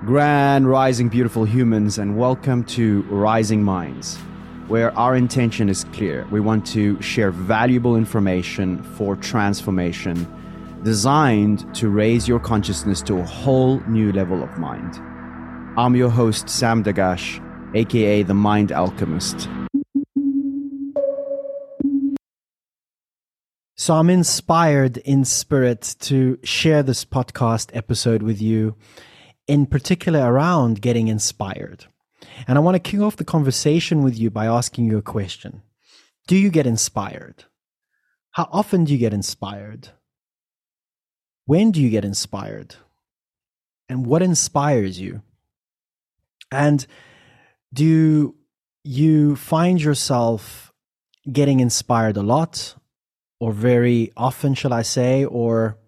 Grand rising, beautiful humans, and welcome to Rising Minds, where our intention is clear. We want to share valuable information for transformation, designed to raise your consciousness to a whole new level of mind. I'm your host, Sam Dagash, aka the Mind Alchemist. So I'm inspired in spirit to share this podcast episode with you, in particular around getting inspired. And I want to kick off the conversation with you by asking you a question. Do you get inspired? How often do you get inspired? When do you get inspired? And what inspires you? And do you find yourself getting inspired a lot, or very often, shall I say, or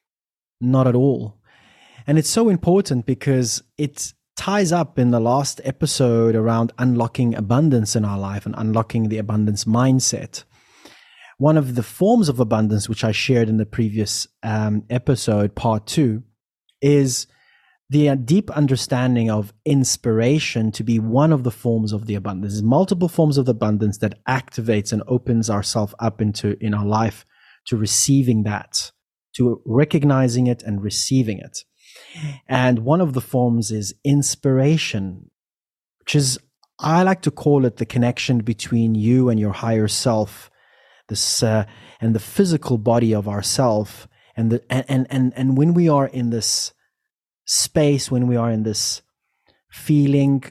not at all? And it's so important because it ties up in the last episode around unlocking abundance in our life and unlocking the abundance mindset. One of the forms of abundance, which I shared in the previous episode, part 2, is the deep understanding of inspiration to be one of the forms of the abundance. There's multiple forms of abundance that activates and opens ourselves up in our life to receiving that, to recognizing it and receiving it. And one of the forms is inspiration, which is, I like to call it the connection between you and your higher self, this and the physical body of ourself. And when we are in this space, when we are in this feeling,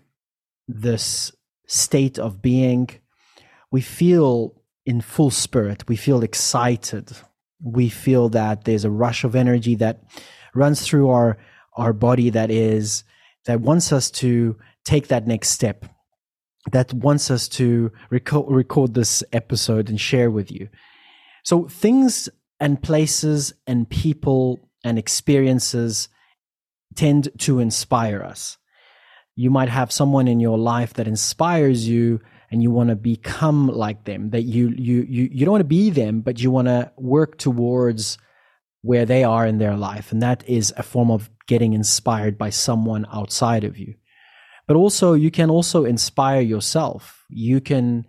this state of being, we feel in full spirit, we feel excited, we feel that there's a rush of energy that runs through our body that wants us to take that next step, that wants us to record this episode and share with you. So things and places and people and experiences tend to inspire us. You might have someone in your life that inspires you and you want to become like them, that you don't want to be them, but you want to work towards where they are in their life. And that is a form of getting inspired by someone outside of you. But also, you can also inspire yourself. You can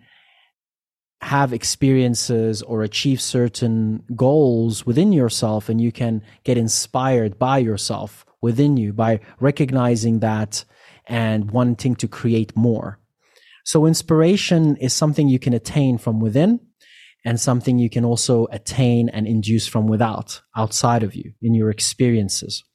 have experiences or achieve certain goals within yourself, and you can get inspired by yourself within you by recognizing that and wanting to create more. So inspiration is something you can attain from within, and something you can also attain and induce from outside of you in your experiences.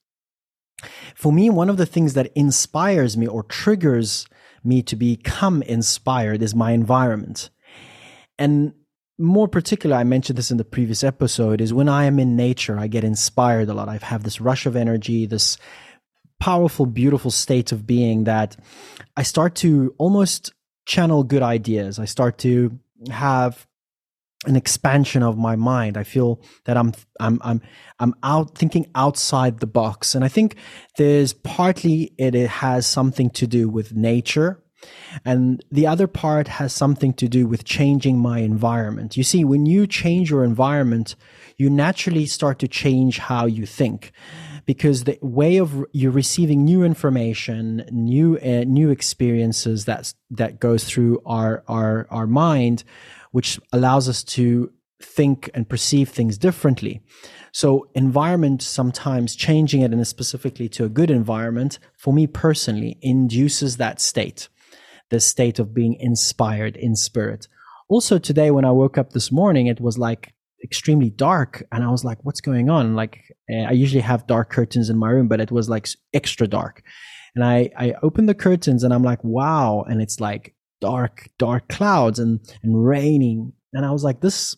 For me, one of the things that inspires me or triggers me to become inspired is my environment. And more particular, I mentioned this in the previous episode, is when I am in nature, I get inspired a lot. I have this rush of energy, this powerful, beautiful state of being that I start to almost channel good ideas. I start to have an expansion of my mind. I feel that I'm out thinking outside the box. And I think there's partly it has something to do with nature. And the other part has something to do with changing my environment. You see, when you change your environment, you naturally start to change how you think, because the way of you receiving new information, new experiences that goes through our mind, which allows us to think and perceive things differently. So environment, sometimes changing it, and specifically to a good environment, for me personally, induces that state. The state of being inspired in spirit. Also today, when I woke up this morning, it was like extremely dark, and I was like, what's going on? Like, I usually have dark curtains in my room, but it was like extra dark. And I opened the curtains and I'm like, wow. And it's like dark clouds and raining. And I was like, this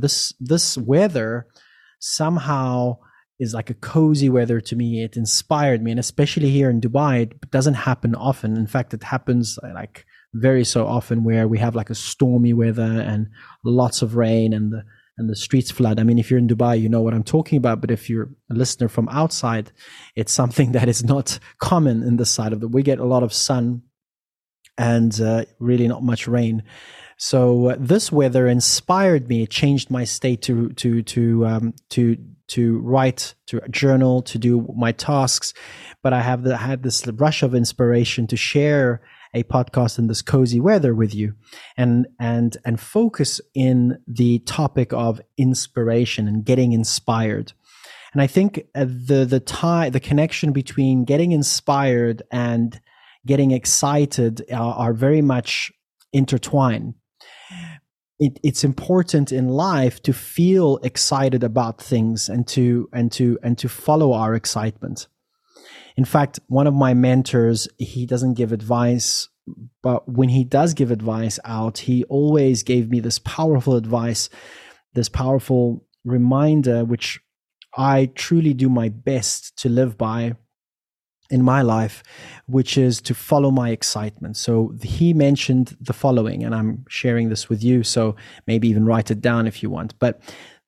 weather somehow is like a cozy weather to me. It inspired me. And especially here in Dubai, it doesn't happen often. In fact, it happens like very so often where we have like a stormy weather and lots of rain and the streets flood. I mean, if you're in Dubai, you know what I'm talking about. But if you're a listener from outside, it's something that is not common in this side of we get a lot of sun and really not much rain. So this weather inspired me. It changed my state to to write, to journal, to do my tasks. But I had this rush of inspiration to share a podcast in this cozy weather with you, and focus in the topic of inspiration and getting inspired. And I think the connection between getting inspired and getting excited are very much intertwined. It's important in life to feel excited about things and to follow our excitement. In fact, one of my mentors, he doesn't give advice, but when he does give advice out, he always gave me this powerful advice, this powerful reminder, which I truly do my best to live by in my life, which is to follow my excitement. So he mentioned the following, and I'm sharing this with you, so maybe even write it down if you want. But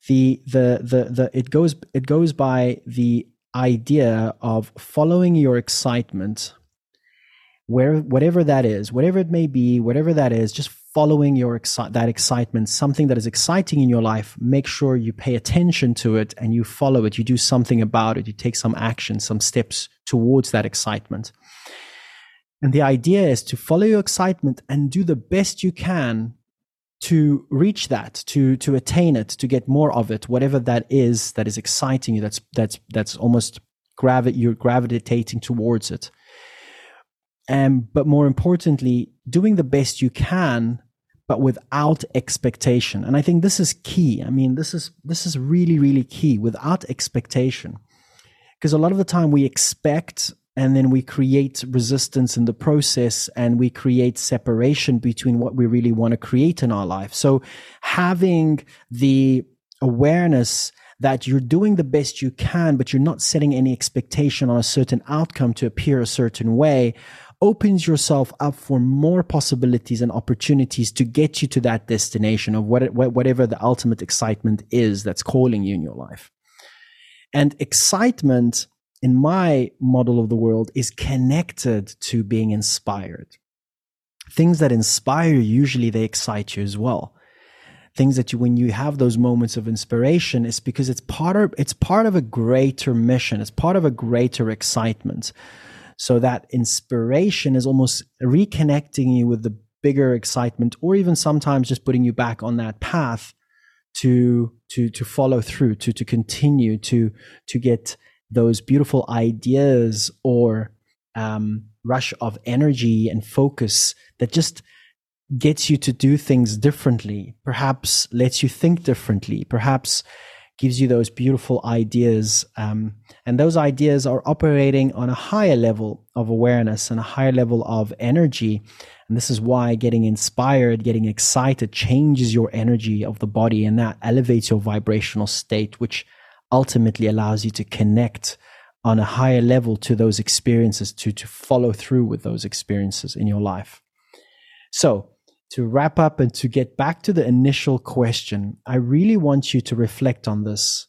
it goes by the idea of following your excitement, whatever that is, whatever it may be, whatever that is, just following that excitement, something that is exciting in your life. Make sure you pay attention to it and you follow it. You do something about it. You take some action, some steps towards that excitement. And the idea is to follow your excitement and do the best you can to reach that, to attain it, to get more of it, whatever that is exciting you, that's almost you're gravitating towards it. But more importantly, doing the best you can, but without expectation. And I think this is key. I mean, this is really, really key, without expectation. Because a lot of the time we expect, and then we create resistance in the process, and we create separation between what we really want to create in our life. So having the awareness that you're doing the best you can, but you're not setting any expectation on a certain outcome to appear a certain way, opens yourself up for more possibilities and opportunities to get you to that destination of whatever the ultimate excitement is that's calling you in your life. And excitement, in my model of the world, is connected to being inspired. Things that inspire you, usually they excite you as well. Things that when you have those moments of inspiration, it's because it's part of a greater mission. It's part of a greater excitement. So that inspiration is almost reconnecting you with the bigger excitement, or even sometimes just putting you back on that path to follow through, to continue to get those beautiful ideas or rush of energy and focus that just gets you to do things differently, perhaps lets you think differently, perhaps gives you those beautiful ideas. And those ideas are operating on a higher level of awareness and a higher level of energy. And this is why getting inspired, getting excited changes your energy of the body, and that elevates your vibrational state, which ultimately allows you to connect on a higher level to those experiences, to follow through with those experiences in your life. So to wrap up and to get back to the initial question, I really want you to reflect on this.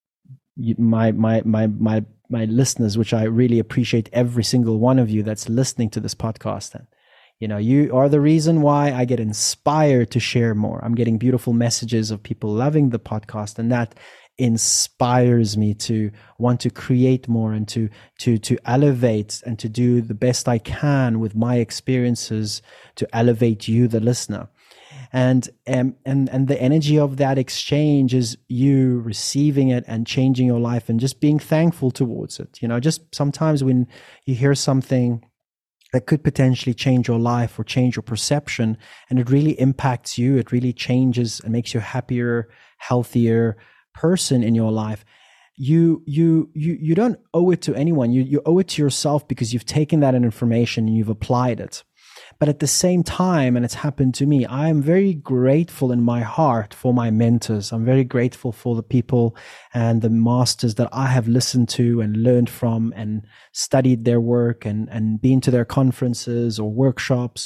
My listeners, which I really appreciate every single one of you that's listening to this podcast. And, you are the reason why I get inspired to share more. I'm getting beautiful messages of people loving the podcast, and that inspires me to want to create more and to elevate and to do the best I can with my experiences to elevate you, the listener. And the energy of that exchange is you receiving it and changing your life and just being thankful towards it. Just sometimes when you hear something that could potentially change your life or change your perception, and it really impacts you, it really changes and makes you a happier, healthier person in your life, you don't owe it to anyone. You owe it to yourself, because you've taken that information and you've applied it. But at the same time, and it's happened to me, I am very grateful in my heart for my mentors. I'm very grateful for the people and the masters that I have listened to and learned from and studied their work and been to their conferences or workshops.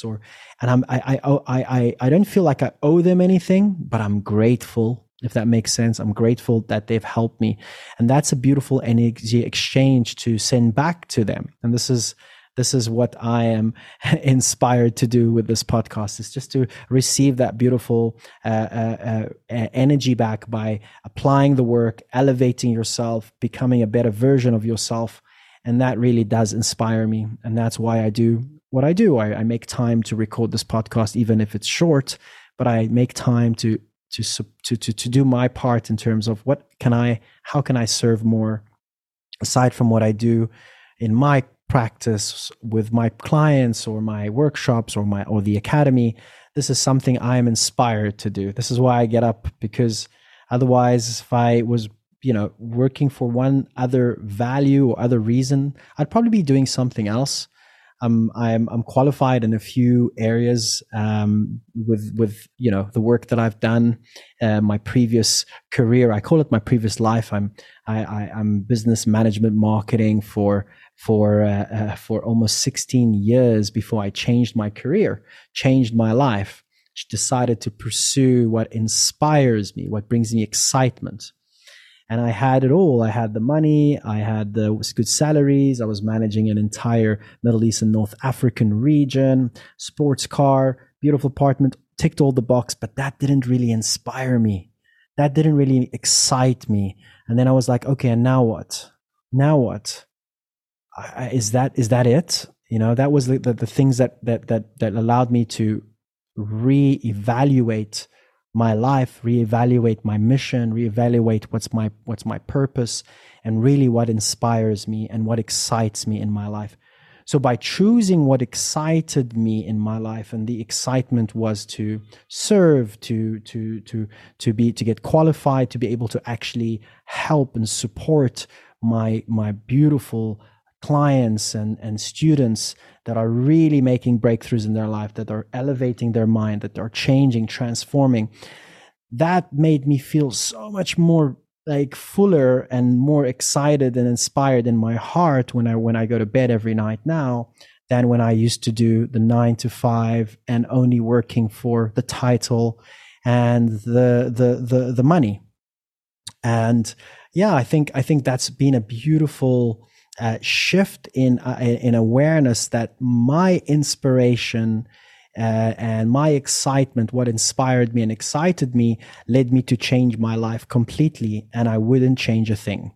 I don't feel like I owe them anything, but I'm grateful, if that makes sense. I'm grateful that they've helped me. And that's a beautiful energy exchange to send back to them. And this is This is what I am inspired to do with this podcast, is just to receive that beautiful energy back by applying the work, elevating yourself, becoming a better version of yourself. And that really does inspire me. And that's why I do what I do. I make time to record this podcast, even if it's short, but I make time to do my part in terms of how can I serve more aside from what I do in my practice with my clients or my workshops or the academy. This is something I am inspired to do. This is why I get up, because otherwise, if I was working for one other value or other reason, I'd probably be doing something else. I'm qualified in a few areas with the work that I've done. My previous career, I call it my previous life. I'm business management marketing for almost 16 years before I changed my career, changed my life, decided to pursue what inspires me, what brings me excitement. And I had it all. I had the money. I had the good salaries. I was managing an entire Middle East and North African region, sports car, beautiful apartment, ticked all the box, but that didn't really inspire me. That didn't really excite me. And then I was like, okay, and now what? Now what? Is that it? That was the things that allowed me to reevaluate my life, reevaluate my mission, reevaluate what's my purpose, and really what inspires me and what excites me in my life. So by choosing what excited me in my life, and the excitement was to serve, to get qualified, to be able to actually help and support my beautiful clients and students that are really making breakthroughs in their life, that are elevating their mind, that are changing, transforming. That made me feel so much more like fuller and more excited and inspired in my heart when I go to bed every night now than when I used to do the 9 to 5 and only working for the title and the money. And yeah, I think that's been a beautiful shift in awareness that my inspiration and my excitement, what inspired me and excited me, led me to change my life completely, and I wouldn't change a thing.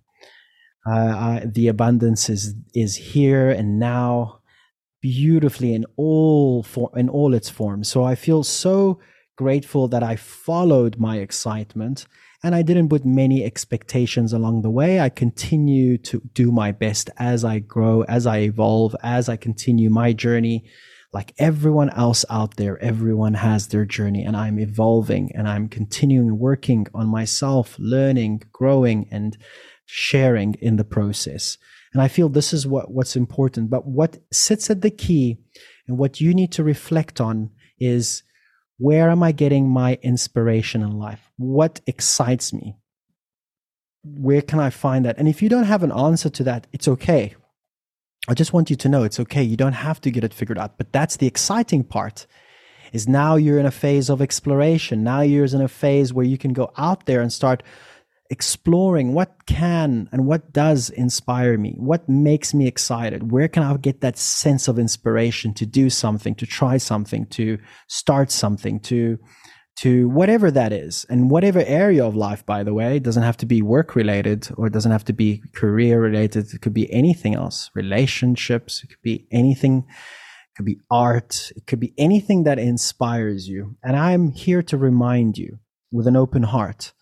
The abundance is here and now, beautifully in all its forms. So I feel so grateful that I followed my excitement. And I didn't put many expectations along the way. I continue to do my best as I grow, as I evolve, as I continue my journey. Like everyone else out there, everyone has their journey, and I'm evolving and I'm continuing working on myself, learning, growing, and sharing in the process. And I feel this is what's important. But what sits at the key and what you need to reflect on is, where am I getting my inspiration in life? What excites me? Where can I find that? And if you don't have an answer to that, it's okay. I just want you to know it's okay. You don't have to get it figured out. But that's the exciting part, is now you're in a phase of exploration. Now you're in a phase where you can go out there and start exploring what can and what does inspire me, what makes me excited, where can I get that sense of inspiration to do something, to try something, to start something, to whatever that is. And whatever area of life, by the way, it doesn't have to be work related, or it doesn't have to be career related. It could be anything else, relationships, it could be anything, it could be art, it could be anything that inspires you. And I'm here to remind you with an open heart,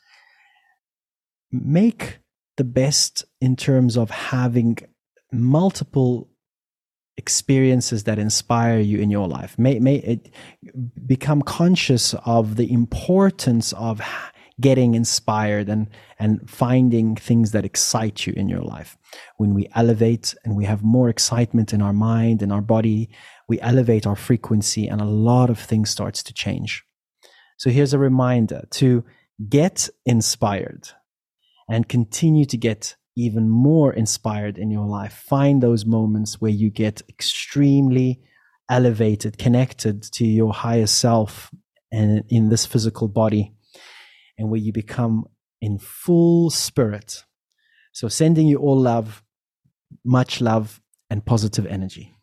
make the best in terms of having multiple experiences that inspire you in your life. May it become conscious of the importance of getting inspired and finding things that excite you in your life. When we elevate and we have more excitement in our mind and our body, we elevate our frequency, and a lot of things starts to change. So here's a reminder to get inspired and continue to get even more inspired in your life. Find those moments where you get extremely elevated, connected to your higher self and in this physical body, and where you become in full spirit. So sending you all love, much love, and positive energy.